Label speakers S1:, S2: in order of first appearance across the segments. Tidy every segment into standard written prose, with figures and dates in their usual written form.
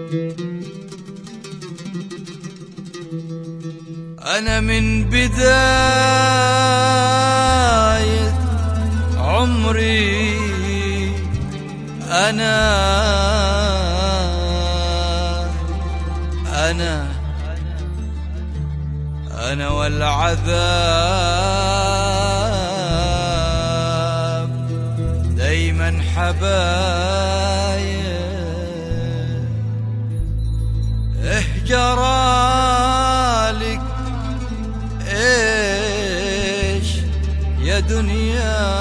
S1: أنا من بداية عمري أنا والعذاب دايما حبايب. جرالك ايش يا دنيا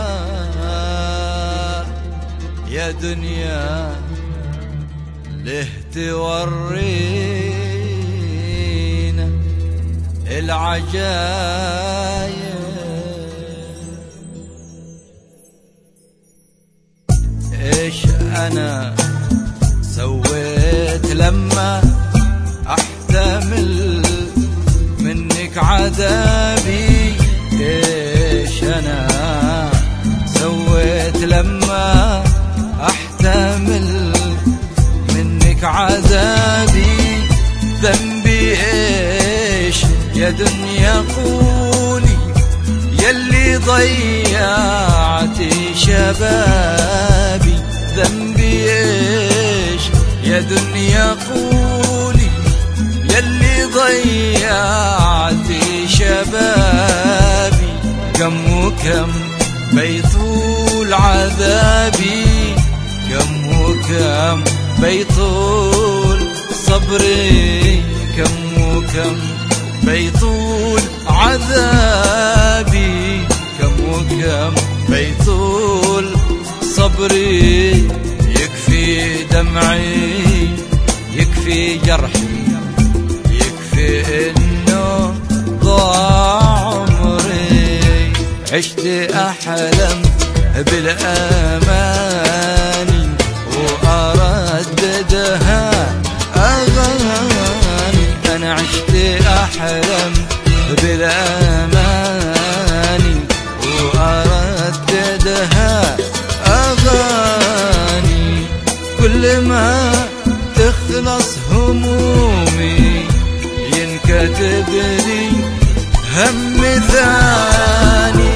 S1: يا دنيا، ليه تورينا العجايب؟ ايش انا سويت لما احتمل منك عذابي؟ ايش انا سويت لما احتمل منك عذابي؟ ذنبي ايش يا دنيا قولي، يلي ضيعتي شبابي؟ ذنبي ايش يا دنيا قولي، يلي ضيعتي شبابي؟ كم وكم بيطول عذابي، كم وكم بيطول صبري، كم وكم بيطول عذابي، كم وكم بيطول صبري؟ يكفي دمعي يكفي جرحي، يكفي انه ضاع عمري. عشت احلم بالاماني وارددها اغاني، انا عشت احلم بالاماني وارددها اغاني. كل ما تخلص همومي ينكتب لي هم ثاني.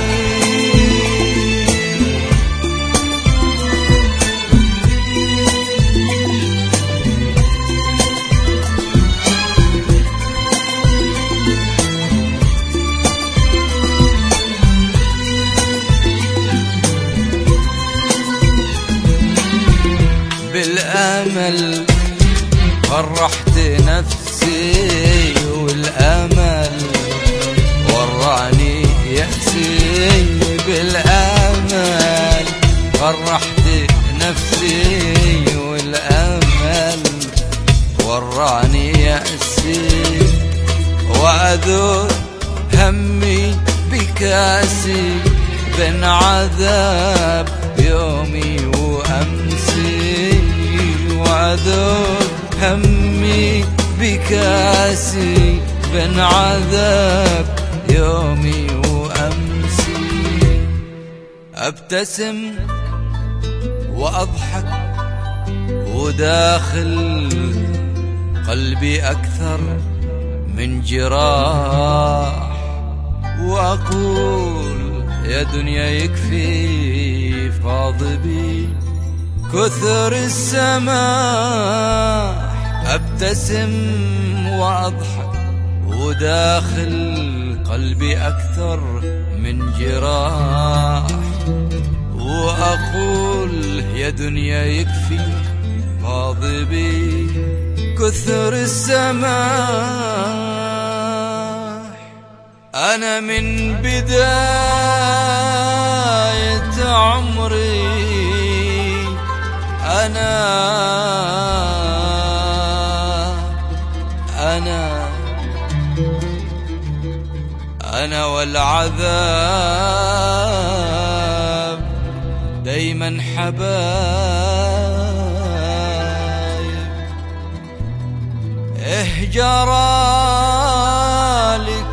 S1: بالامل فرحت نفسي، والامل وراني يأسي. بالامل فرحت نفسي، والامل وراني يأسي. واذوق همي بكاسي بين عذاب يومي وامسي، واذوق همي بكاسي بين عذاب يومي وامسي. ابتسم واضحك وداخل قلبي اكثر من جراح، واقول يا دنيا يكفي فاضبي كثر السماح. ابتسم واضحك وداخل قلبي اكثر من جراح، واقول يا دنيا يكفي فاضبي كثر السماح. انا من بداية عمري أنا والعذاب دايما حبايب. جرالك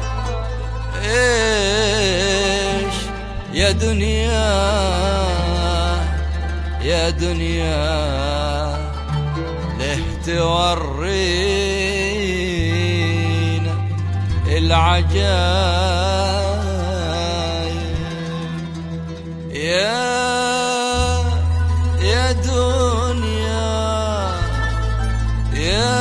S1: ايش يا دنيا يا دنيا، تورينا العجايب يا دنيا يا